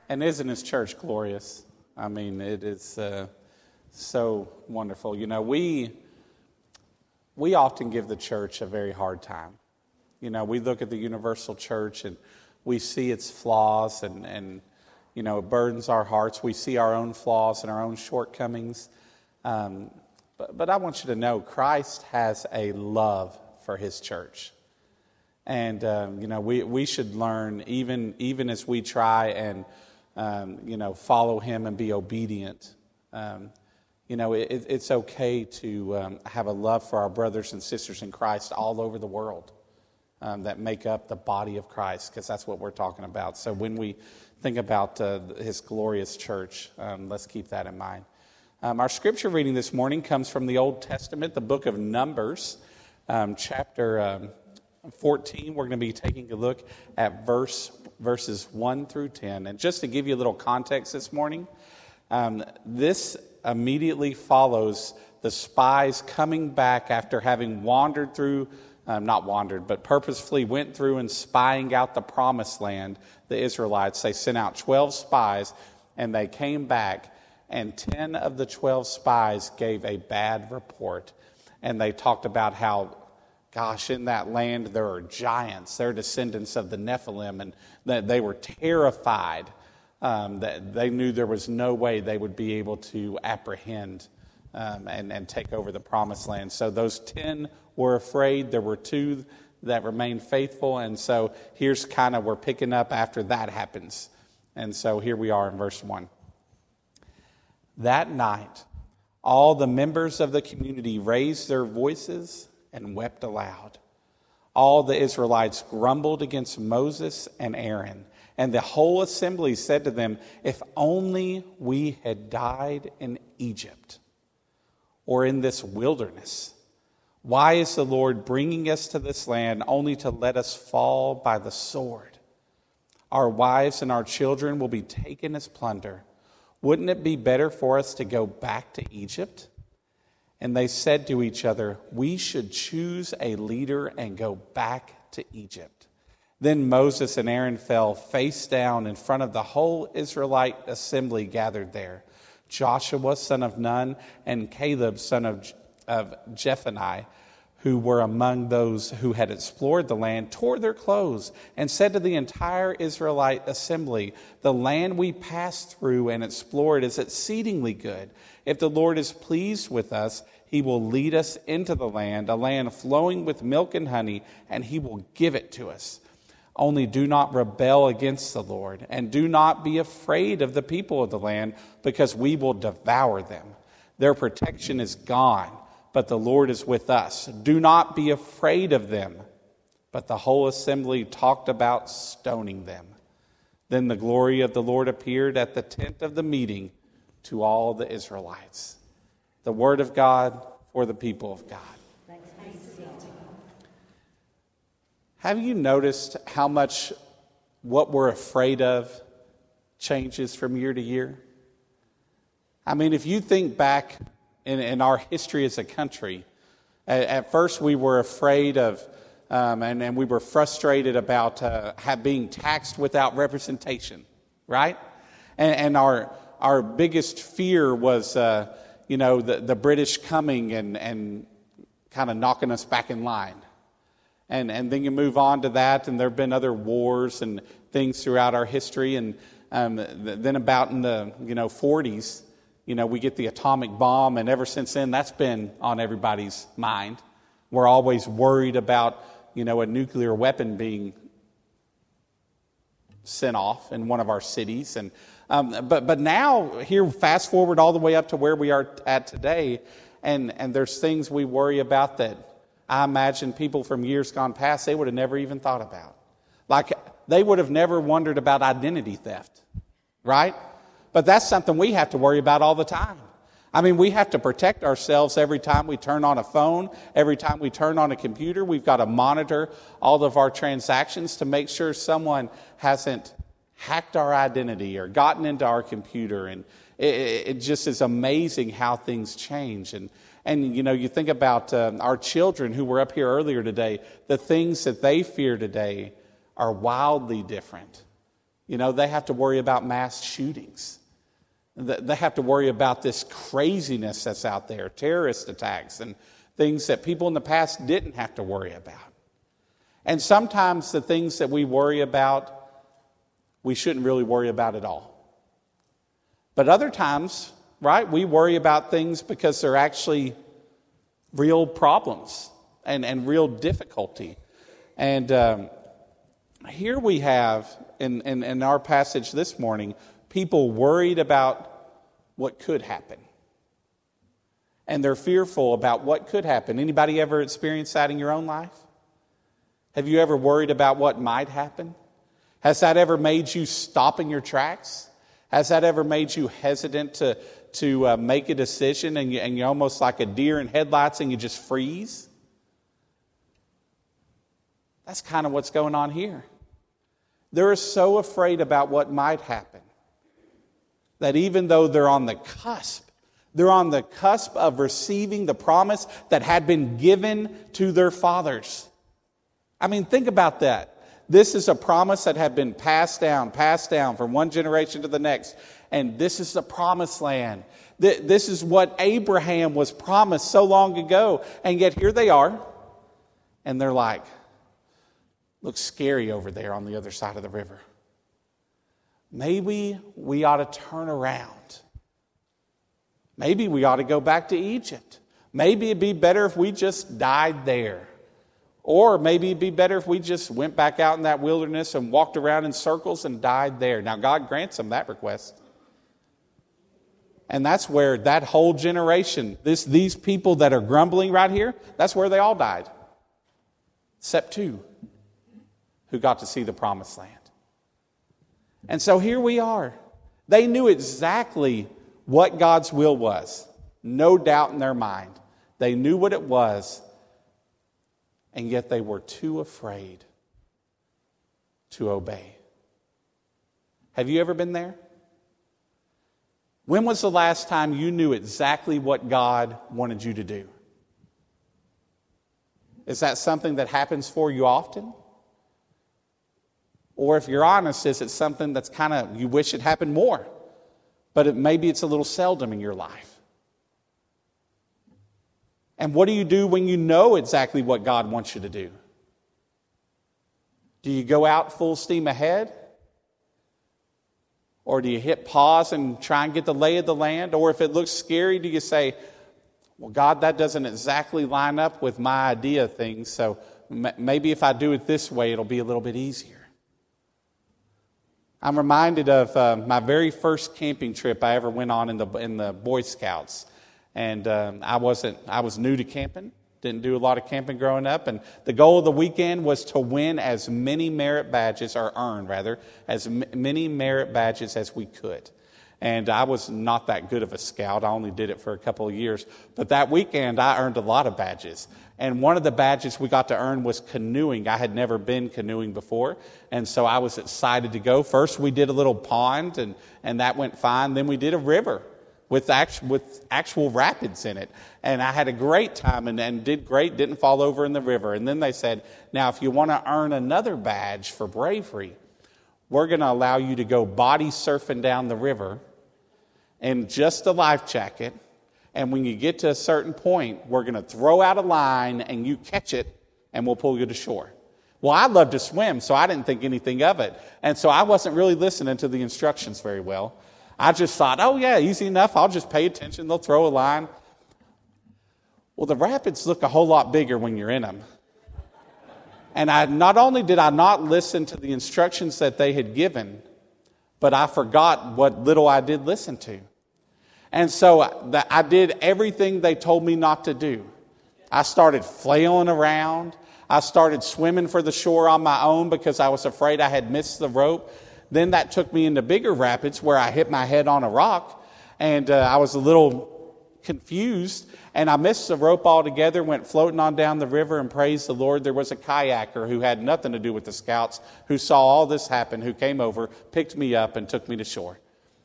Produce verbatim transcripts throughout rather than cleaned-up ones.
And isn't his church glorious? I mean, it is uh, so wonderful. You know, we we often give the church a very hard time. You know, we look at the universal church and we see its flaws and, and you know, it burdens our hearts. We see our own flaws and our own shortcomings. Um, but, but I want you to know Christ has a love for his church. And, um, you know, we, we should learn, even even as we try and, um, you know, follow him and be obedient. Um, you know, it, it's okay to um, have a love for our brothers and sisters in Christ all over the world um, that make up the body of Christ, because that's what we're talking about. So when we think about uh, his glorious church, um, let's keep that in mind. Um, our scripture reading this morning comes from the Old Testament, the book of Numbers, um, chapter um, fourteen. We're going to be taking a look at verse verses one through ten. And just to give you a little context this morning, um, this immediately follows the spies coming back after having wandered through, um, not wandered, but purposefully went through and spying out the promised land, the Israelites. They sent out twelve spies, and they came back, and ten of the twelve spies gave a bad report. And they talked about how, gosh, in that land there are giants. They're descendants of the Nephilim, and that they were terrified. Um, that they knew there was no way they would be able to apprehend um, and, and take over the promised land. So those ten were afraid. There were two that remained faithful. And so here's kind of, we're picking up after that happens. And so here we are in verse one. That night, all the members of the community raised their voices and wept aloud. All the Israelites grumbled against Moses and Aaron, and the whole assembly said to them, "If only we had died in Egypt or in this wilderness. Why is the Lord bringing us to this land only to let us fall by the sword? Our wives and our children will be taken as plunder. Wouldn't it be better for us to go back to Egypt?" And they said to each other, "We should choose a leader and go back to Egypt." Then Moses and Aaron fell face down in front of the whole Israelite assembly gathered there. Joshua, son of Nun, and Caleb, son of, of Jephunneh, who were among those who had explored the land, tore their clothes and said to the entire Israelite assembly, "The land we passed through and explored is exceedingly good. If the Lord is pleased with us, he will lead us into the land, a land flowing with milk and honey, and he will give it to us. Only do not rebel against the Lord, and do not be afraid of the people of the land, because we will devour them. Their protection is gone, but the Lord is with us. Do not be afraid of them." But the whole assembly talked about stoning them. Then the glory of the Lord appeared at the tent of the meeting to all the Israelites. The word of God for the people of God. Have you noticed how much what we're afraid of changes from year to year? I mean, if you think back in, in our history as a country, at, at first we were afraid of, um, and, and we were frustrated about uh, have, being taxed without representation, right? And, and our our biggest fear was, uh, you know, the, the British coming and, and kind of knocking us back in line. And and then you move on to that, and there have been other wars and things throughout our history. And um, then about in the you know forties, you know, we get the atomic bomb, and ever since then, that's been on everybody's mind. We're always worried about you know a nuclear weapon being sent off in one of our cities. And um, but but now here, fast forward all the way up to where we are at today, and and there's things we worry about that I imagine people from years gone past, they would have never even thought about. Like, they would have never wondered about identity theft, right? But that's something we have to worry about all the time. I mean, we have to protect ourselves every time we turn on a phone, every time we turn on a computer. We've got to monitor all of our transactions to make sure someone hasn't hacked our identity or gotten into our computer. And it, it just is amazing how things change. And And, you know, you think about um, our children who were up here earlier today, the things that they fear today are wildly different You know, they have to worry about mass shootings. They have to worry about this craziness that's out there, terrorist attacks and things that people in the past didn't have to worry about. And sometimes the things that we worry about, we shouldn't really worry about at all. But other times, right, we worry about things because they're actually real problems and, and real difficulty. And um, here we have, in, in, in our passage this morning, people worried about what could happen. And they're fearful about what could happen. Anybody ever experienced that in your own life? Have you ever worried about what might happen? Has that ever made you stop in your tracks? Has that ever made you hesitant to, to uh, make a decision and, you, and you're almost like a deer in headlights and you just freeze? That's kind of what's going on here. They're so afraid about what might happen that even though they're on the cusp, they're on the cusp of receiving the promise that had been given to their fathers. I mean, think about that. This is a promise that had been passed down, passed down from one generation to the next. And this is the promised land. This is what Abraham was promised so long ago. And yet here they are. And they're like, looks scary over there on the other side of the river. Maybe we ought to turn around. Maybe we ought to go back to Egypt. Maybe it'd be better if we just died there. Or maybe it'd be better if we just went back out in that wilderness and walked around in circles and died there. Now, God grants them that request. And that's where that whole generation, this, these people that are grumbling right here, that's where they all died. Except two who got to see the promised land. And so here we are. They knew exactly what God's will was. No doubt in their mind. They knew what it was. And yet they were too afraid to obey. Have you ever been there? When was the last time you knew exactly what God wanted you to do? Is that something that happens for you often? Or if you're honest, is it something that's kind of, you wish it happened more, but it, maybe it's a little seldom in your life? And what do you do when you know exactly what God wants you to do? Do you go out full steam ahead? Or do you hit pause and try and get the lay of the land? Or if it looks scary, do you say, well, God, that doesn't exactly line up with my idea of things, so m- maybe if I do it this way, it'll be a little bit easier. I'm reminded of uh, my very first camping trip I ever went on in the in the Boy Scouts. And um, I wasn't, I was new to camping, didn't do a lot of camping growing up. And the goal of the weekend was to win as many merit badges, or earn rather, as m- many merit badges as we could. And I was not that good of a scout. I only did it for a couple of years. But that weekend, I earned a lot of badges. And one of the badges we got to earn was canoeing. I had never been canoeing before. And so I was excited to go. First, we did a little pond, and, and that went fine. Then we did a river with actual, with actual rapids in it. And I had a great time and, and did great, didn't fall over in the river. And then they said, now, if you want to earn another badge for bravery, we're going to allow you to go body surfing down the river in just a life jacket. And when you get to a certain point, we're going to throw out a line and you catch it and we'll pull you to shore. Well, I love to swim, so I didn't think anything of it. And so I wasn't really listening to the instructions very well. I just thought, oh yeah, easy enough. I'll just pay attention. They'll throw a line. Well, the rapids look a whole lot bigger when you're in them. And I not only did I not listen to the instructions that they had given, but I forgot what little I did listen to. And so I did everything they told me not to do. I started flailing around. I started swimming for the shore on my own because I was afraid I had missed the rope. Then that took me into bigger rapids where I hit my head on a rock, and uh, I was a little confused, and I missed the rope altogether, went floating on down the river, and praise the Lord, there was a kayaker who had nothing to do with the scouts, who saw all this happen, who came over, picked me up, and took me to shore.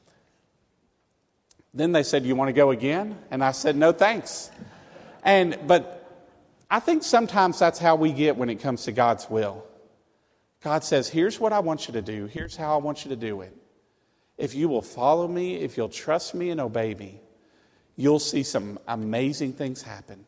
Then they said, you want to go again? And I said, no, thanks. And but I think sometimes that's how we get when it comes to God's will. God says, here's what I want you to do. Here's how I want you to do it. If you will follow me, if you'll trust me and obey me, you'll see some amazing things happen.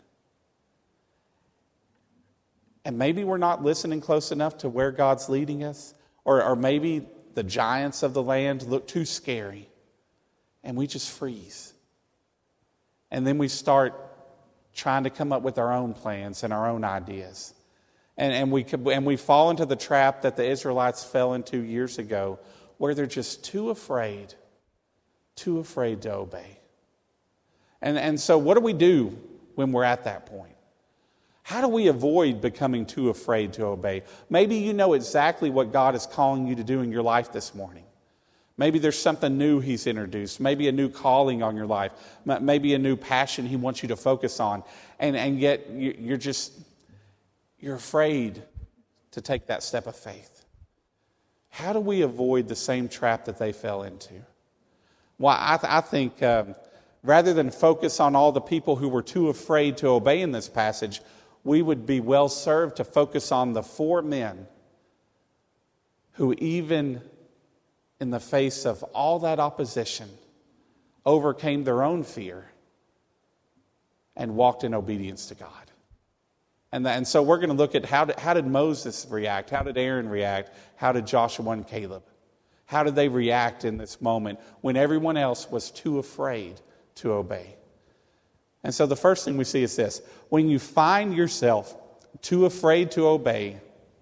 And maybe we're not listening close enough to where God's leading us, or, or maybe the giants of the land look too scary, and we just freeze. And then we start trying to come up with our own plans and our own ideas. And, and, we could, and we fall into the trap that the Israelites fell into years ago, where they're just too afraid, too afraid to obey. And, and so what do we do when we're at that point? How do we avoid becoming too afraid to obey? Maybe you know exactly what God is calling you to do in your life this morning. Maybe there's something new He's introduced. Maybe a new calling on your life. Maybe a new passion He wants you to focus on. And, and yet you're just, you're afraid to take that step of faith. How do we avoid the same trap that they fell into? Well, I, th- I think um, rather than focus on all the people who were too afraid to obey in this passage, we would be well served to focus on the four men who, even in the face of all that opposition, overcame their own fear and walked in obedience to God. And, that, and so we're going to look at how did, how did Moses react? How did Aaron react? How did Joshua and Caleb? How did they react in this moment when everyone else was too afraid to obey? And so the first thing we see is this. When you find yourself too afraid to obey,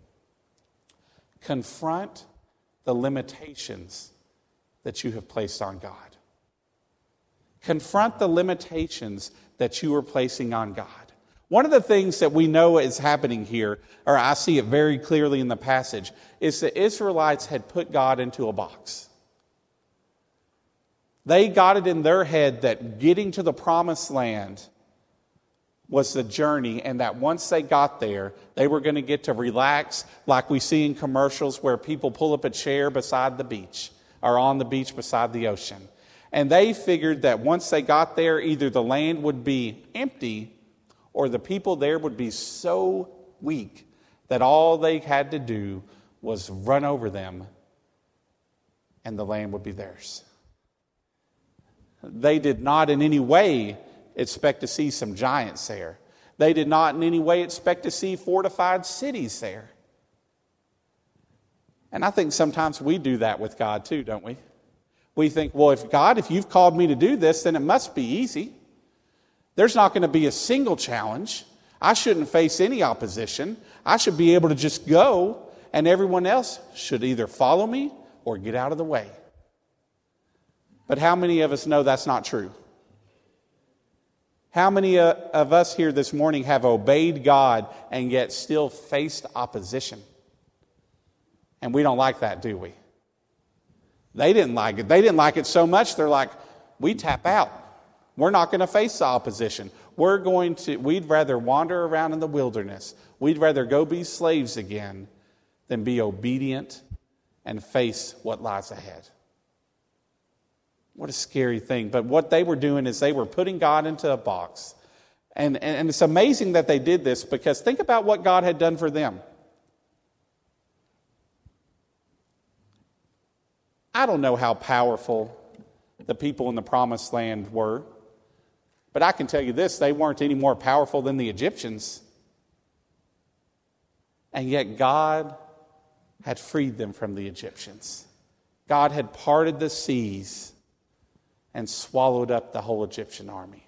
confront the limitations that you have placed on God. Confront the limitations that you are placing on God. One of the things that we know is happening here, or I see it very clearly in the passage, is the Israelites had put God into a box. They got it in their head that getting to the promised land was the journey, and that once they got there, they were going to get to relax like we see in commercials where people pull up a chair beside the beach or on the beach beside the ocean. And they figured that once they got there, either the land would be empty or the people there would be so weak that all they had to do was run over them and the land would be theirs. They did not in any way expect to see some giants there. They did not in any way expect to see fortified cities there. And I think sometimes we do that with God too, don't we? We think, well, if God, if you've called me to do this, then it must be easy. There's not going to be a single challenge. I shouldn't face any opposition. I should be able to just go, and everyone else should either follow me or get out of the way. But how many of us know that's not true? How many uh, of us here this morning have obeyed God and yet still faced opposition? And we don't like that, do we? They didn't like it. They didn't like it so much, they're like, we tap out. We're not going to face the opposition. We're going to, we'd rather wander around in the wilderness. We'd rather go be slaves again than be obedient and face what lies ahead. What a scary thing. But what they were doing is they were putting God into a box. And, and, and it's amazing that they did this, because think about what God had done for them. I don't know how powerful the people in the promised land were, but I can tell you this, they weren't any more powerful than the Egyptians. And yet God had freed them from the Egyptians. God had parted the seas and swallowed up the whole Egyptian army.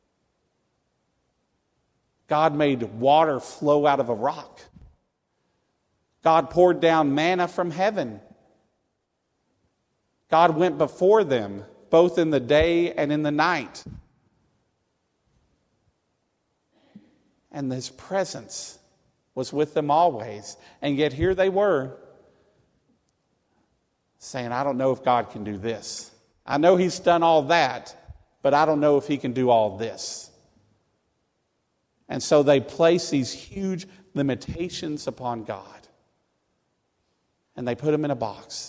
God made water flow out of a rock. God poured down manna from heaven. God went before them, both in the day and in the night. And His presence was with them always. And yet here they were, saying, I don't know if God can do this. I know He's done all that, but I don't know if He can do all this. And so they place these huge limitations upon God. And they put Him in a box.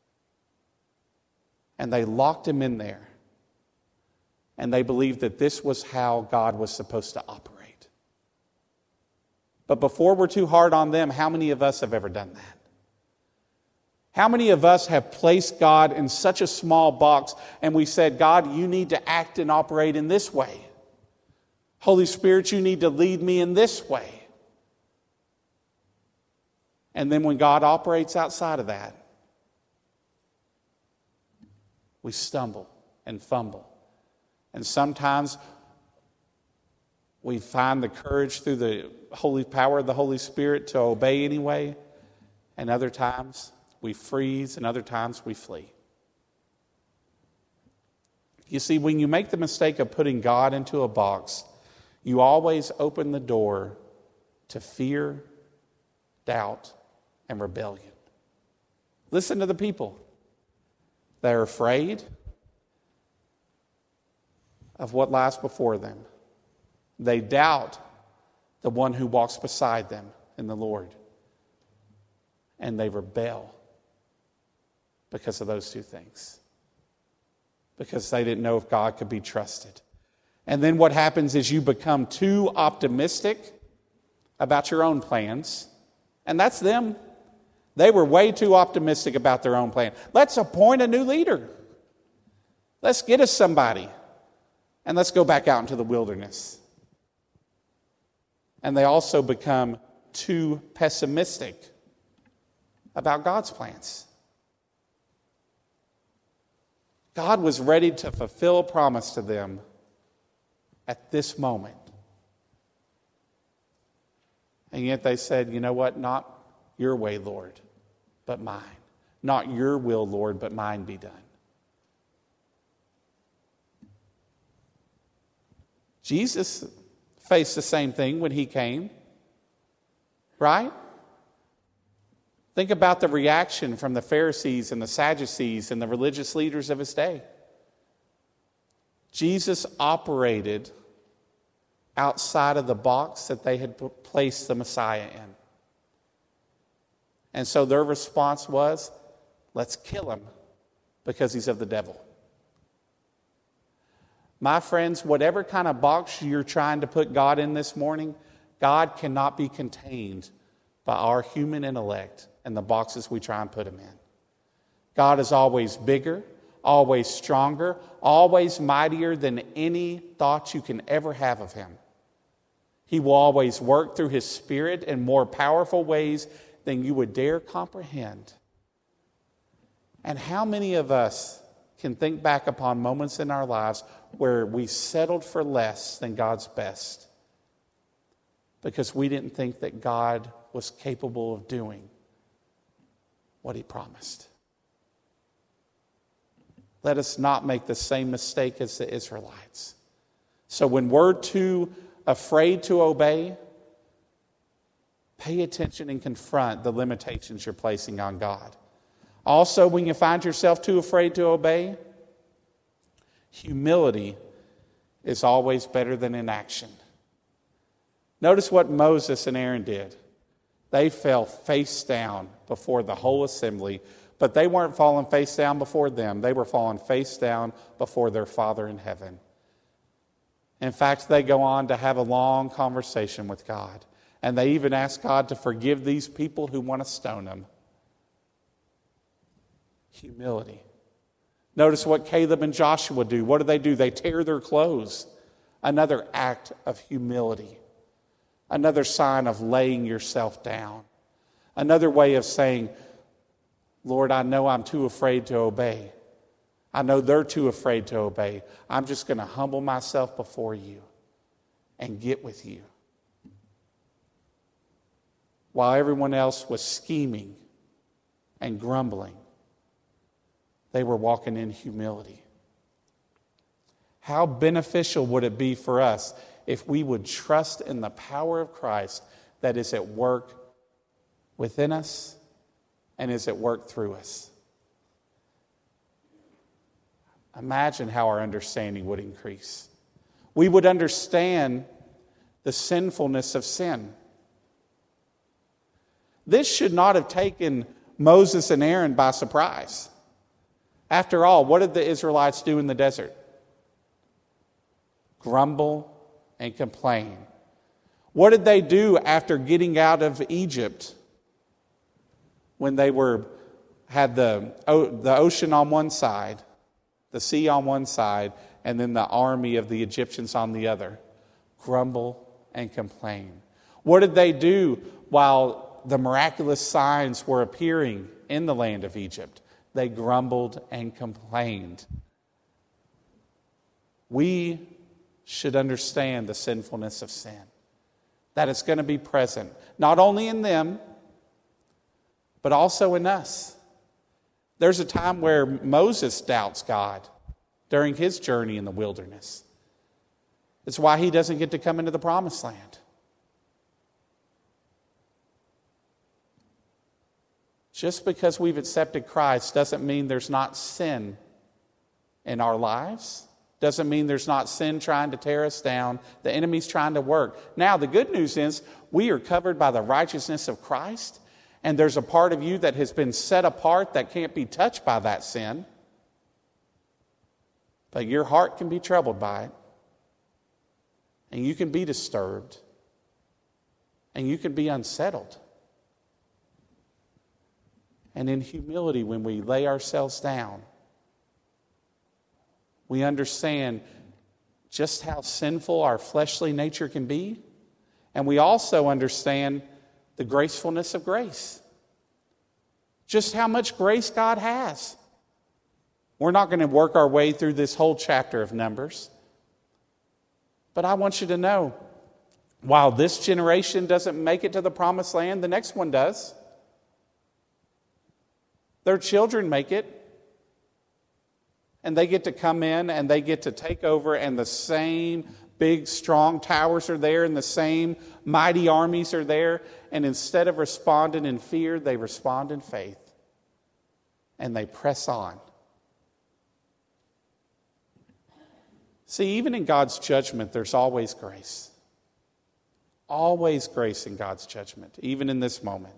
And they locked Him in there. And they believed that this was how God was supposed to operate. But before we're too hard on them, how many of us have ever done that? How many of us have placed God in such a small box and we said, God, you need to act and operate in this way. Holy Spirit, you need to lead me in this way. And then when God operates outside of that, we stumble and fumble. And sometimes we find the courage through the holy power of the Holy Spirit to obey anyway. And other times we freeze, and other times we flee. You see, when you make the mistake of putting God into a box, you always open the door to fear, doubt, and rebellion. Listen to the people. They're afraid of what lies before them. They doubt the one who walks beside them in the Lord. And they rebel because of those two things. Because they didn't know if God could be trusted. And then what happens is you become too optimistic about your own plans. And that's them. They were way too optimistic about their own plan. Let's appoint a new leader. Let's get us somebody. And let's go back out into the wilderness. And they also become too pessimistic about God's plans. God was ready to fulfill a promise to them at this moment. And yet they said, you know what? Not your way, Lord, but mine. Not your will, Lord, but mine be done. Jesus faced the same thing when he came, right? Think about the reaction from the Pharisees and the Sadducees and the religious leaders of his day. Jesus operated outside of the box that they had placed the Messiah in. And so their response was, let's kill him because he's of the devil. My friends, whatever kind of box you're trying to put God in this morning, God cannot be contained by our human intellect and the boxes we try and put him in. God is always bigger, always stronger, always mightier than any thought you can ever have of him. He will always work through his Spirit in more powerful ways than you would dare comprehend. And how many of us can think back upon moments in our lives where we settled for less than God's best because we didn't think that God was capable of doing what he promised? Let us not make the same mistake as the Israelites. So when we're too afraid to obey, pay attention and confront the limitations you're placing on God. Also, when you find yourself too afraid to obey, humility is always better than inaction. Notice what Moses and Aaron did. They fell face down before the whole assembly, but they weren't falling face down before them. They were falling face down before their Father in heaven. In fact, they go on to have a long conversation with God. And they even ask God to forgive these people who want to stone them. Humility. Notice what Caleb and Joshua do. What do they do? They tear their clothes. Another act of humility. Another sign of laying yourself down. Another way of saying, Lord, I know I'm too afraid to obey. I know they're too afraid to obey. I'm just going to humble myself before you and get with you. While everyone else was scheming and grumbling, they were walking in humility. How beneficial would it be for us if we would trust in the power of Christ that is at work within us and is at work through us? Imagine how our understanding would increase. We would understand the sinfulness of sin. This should not have taken Moses and Aaron by surprise. After all, what did the Israelites do in the desert? Grumble and complain. What did they do after getting out of Egypt when they were had the, the ocean on one side, the sea on one side, and then the army of the Egyptians on the other, grumble and complain. What did they do while the miraculous signs were appearing in the land of Egypt? They grumbled and complained. We should understand the sinfulness of sin, that it's going to be present, not only in them, but also in us. There's a time where Moses doubts God during his journey in the wilderness. It's why he doesn't get to come into the promised land. Just because we've accepted Christ doesn't mean there's not sin in our lives. Doesn't mean there's not sin trying to tear us down. The enemy's trying to work. Now, the good news is we are covered by the righteousness of Christ, and there's a part of you that has been set apart that can't be touched by that sin. But your heart can be troubled by it, and you can be disturbed, and you can be unsettled. And in humility, when we lay ourselves down, we understand just how sinful our fleshly nature can be. And we also understand the gracefulness of grace. Just how much grace God has. We're not going to work our way through this whole chapter of Numbers. But I want you to know, while this generation doesn't make it to the promised land, the next one does. Their children make it. And they get to come in and they get to take over, and the same big, strong towers are there, and the same mighty armies are there. And instead of responding in fear, they respond in faith. And they press on. See, even in God's judgment, there's always grace. Always grace in God's judgment, even in this moment.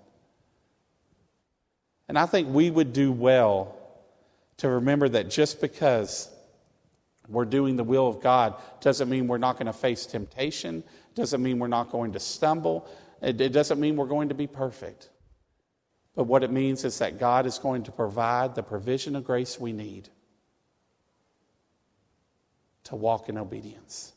And I think we would do well to remember that just because we're doing the will of God doesn't mean we're not going to face temptation, doesn't mean we're not going to stumble, it, it doesn't mean we're going to be perfect. But what it means is that God is going to provide the provision of grace we need to walk in obedience.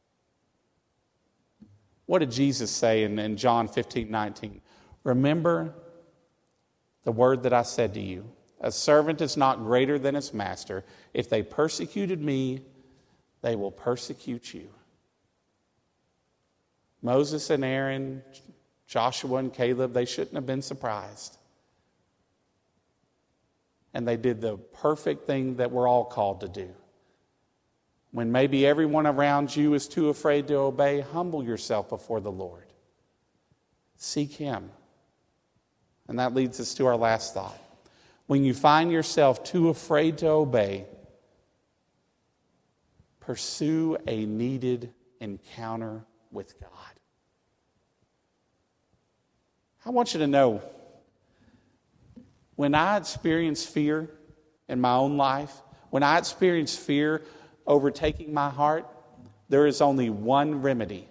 What did Jesus say in, in John fifteen nineteen? Remember the word that I said to you. A servant is not greater than his master. If they persecuted me, they will persecute you. Moses and Aaron, Joshua and Caleb, they shouldn't have been surprised. And they did the perfect thing that we're all called to do. When maybe everyone around you is too afraid to obey, humble yourself before the Lord. Seek Him. And that leads us to our last thought. When you find yourself too afraid to obey, pursue a needed encounter with God. I want you to know, when I experience fear in my own life, when I experience fear overtaking my heart, there is only one remedy: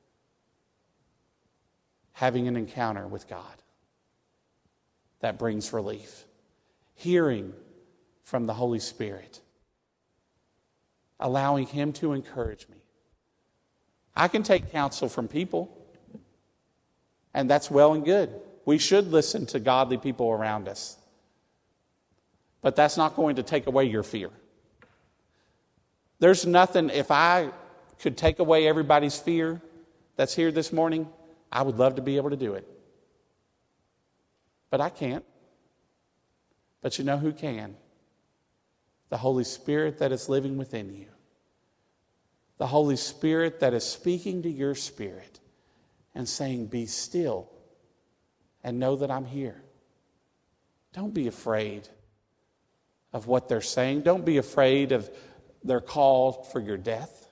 having an encounter with God that brings relief. Hearing from the Holy Spirit. Allowing Him to encourage me. I can take counsel from people, and that's well and good. We should listen to godly people around us. But that's not going to take away your fear. There's nothing, if I could take away everybody's fear that's here this morning, I would love to be able to do it. But I can't. But you know who can? The Holy Spirit that is living within you. The Holy Spirit that is speaking to your spirit and saying, be still and know that I'm here. Don't be afraid of what they're saying. Don't be afraid of their call for your death.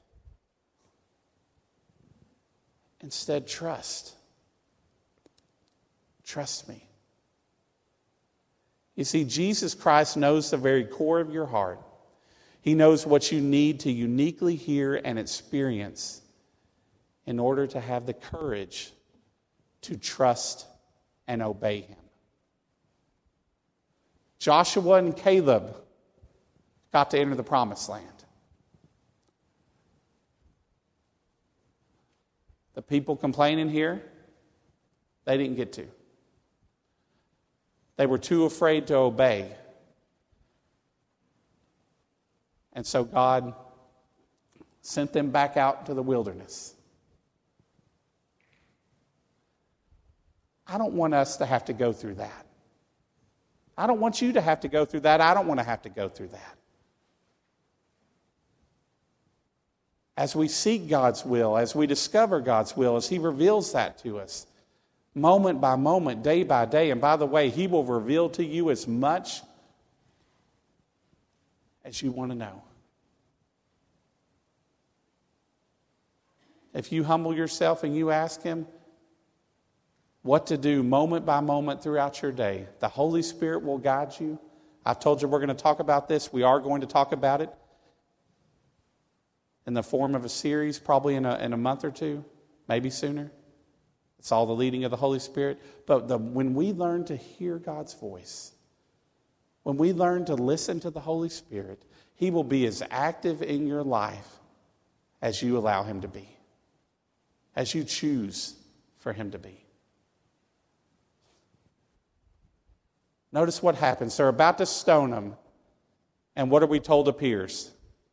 Instead, trust. Trust me. You see, Jesus Christ knows the very core of your heart. He knows what you need to uniquely hear and experience in order to have the courage to trust and obey Him. Joshua and Caleb got to enter the promised land. The people complaining here, they didn't get to. They were too afraid to obey. And so God sent them back out to the wilderness. I don't want us to have to go through that. I don't want you to have to go through that. I don't want to have to go through that. As we seek God's will, as we discover God's will, as He reveals that to us, moment by moment, day by day, and by the way, He will reveal to you as much as you want to know. If you humble yourself and you ask Him what to do moment by moment throughout your day, the Holy Spirit will guide you. I've told you we're going to talk about this. We are going to talk about it in the form of a series, probably in a, in a month or two, maybe sooner. It's all the leading of the Holy Spirit. But the, when we learn to hear God's voice, when we learn to listen to the Holy Spirit, He will be as active in your life as you allow Him to be, as you choose for Him to be. Notice what happens. They're about to stone Him. And what are we told appears?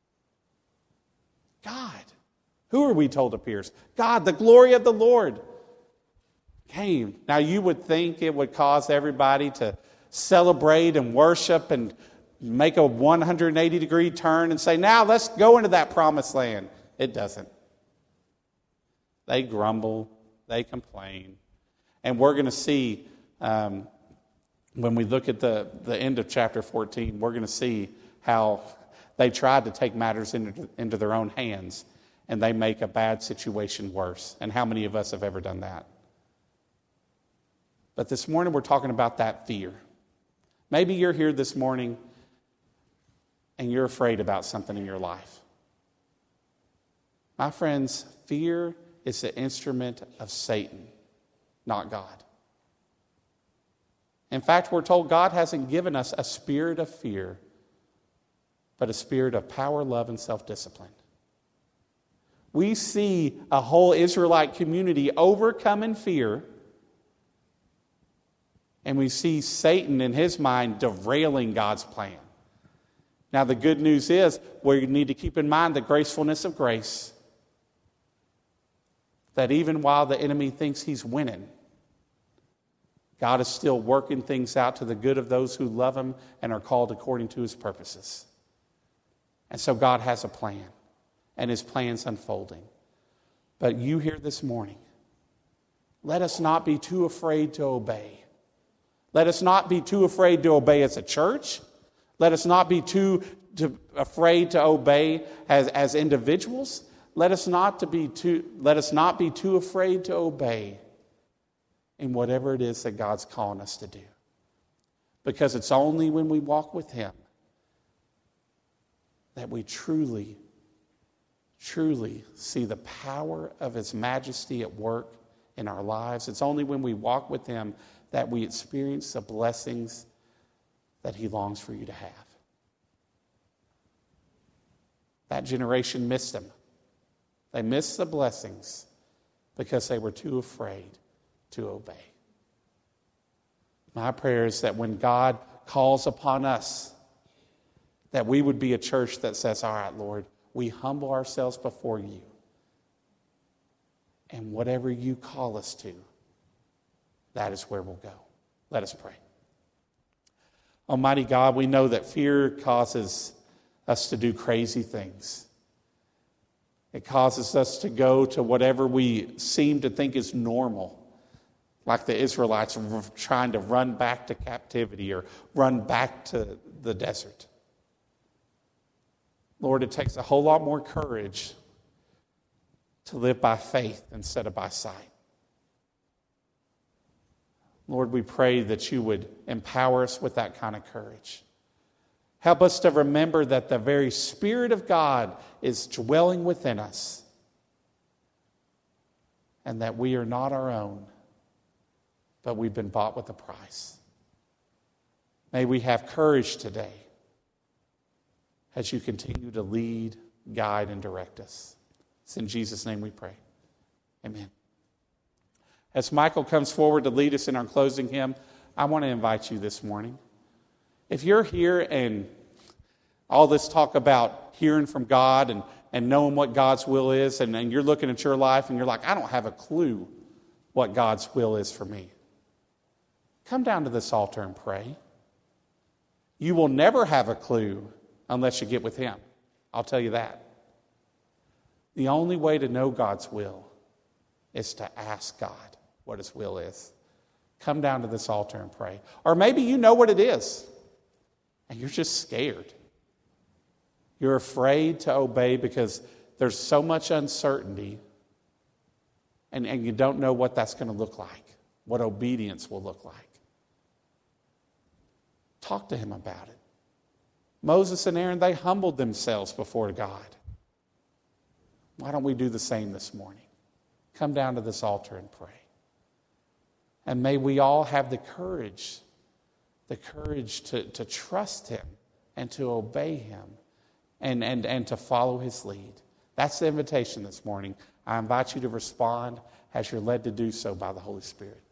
God. Who are we told appears? God, the glory of the Lord came. Now you would think it would cause everybody to celebrate and worship and make a one hundred eighty degree turn and say, now let's go into that promised land. It doesn't. They grumble. They complain. And we're going to see, um, when we look at the, the end of chapter fourteen, we're going to see how they tried to take matters into, into their own hands, and they make a bad situation worse. And how many of us have ever done that? But this morning we're talking about that fear. Maybe you're here this morning and you're afraid about something in your life. My friends, fear is the instrument of Satan, not God. In fact, we're told God hasn't given us a spirit of fear, but a spirit of power, love, and self-discipline. We see a whole Israelite community overcoming fear, and we see Satan in his mind derailing God's plan. Now, the good news is we need to keep in mind the gracefulness of grace, that even while the enemy thinks he's winning, God is still working things out to the good of those who love Him and are called according to His purposes. And so God has a plan, and His plan's unfolding. But you here this morning, let us not be too afraid to obey. Let us not be too afraid to obey as a church. Let us not be too, too afraid to obey as, as individuals. Let us not to be too, let us not be too afraid to obey in whatever it is that God's calling us to do. Because it's only when we walk with Him that we truly, truly see the power of His majesty at work in our lives. It's only when we walk with Him that we experience the blessings that He longs for you to have. That generation missed Him. They missed the blessings because they were too afraid to obey. My prayer is that when God calls upon us, that we would be a church that says, all right, Lord, we humble ourselves before You. And whatever You call us to, that is where we'll go. Let us pray. Almighty God, we know that fear causes us to do crazy things. It causes us to go to whatever we seem to think is normal, like the Israelites trying to run back to captivity or run back to the desert. Lord, it takes a whole lot more courage to live by faith instead of by sight. Lord, we pray that You would empower us with that kind of courage. Help us to remember that the very Spirit of God is dwelling within us and that we are not our own, but we've been bought with a price. May we have courage today as you continue to lead, guide, and direct us. It's in Jesus' name we pray. Amen. As Michael comes forward to lead us in our closing hymn, I want to invite you this morning. If you're here and all this talk about hearing from God and, and knowing what God's will is, and, and you're looking at your life and you're like, I don't have a clue what God's will is for me. Come down to this altar and pray. You will never have a clue unless you get with Him. I'll tell you that. The only way to know God's will is to ask God what His will is. Come down to this altar and pray. Or maybe you know what it is, and you're just scared. You're afraid to obey because there's so much uncertainty, and, and you don't know what that's going to look like, what obedience will look like. Talk to Him about it. Moses and Aaron, they humbled themselves before God. Why don't we do the same this morning? Come down to this altar and pray. And may we all have the courage, the courage to, to trust Him and to obey Him and, and, and to follow His lead. That's the invitation this morning. I invite you to respond as you're led to do so by the Holy Spirit.